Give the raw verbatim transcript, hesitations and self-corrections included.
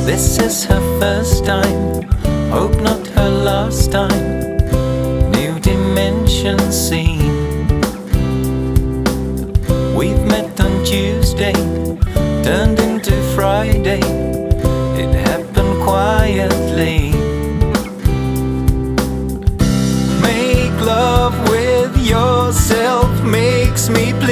This is her first time, hope not her last time. New dimension seen. We've met on Tuesday, turned into Friday. It happened quietly. Make love with yourself makes me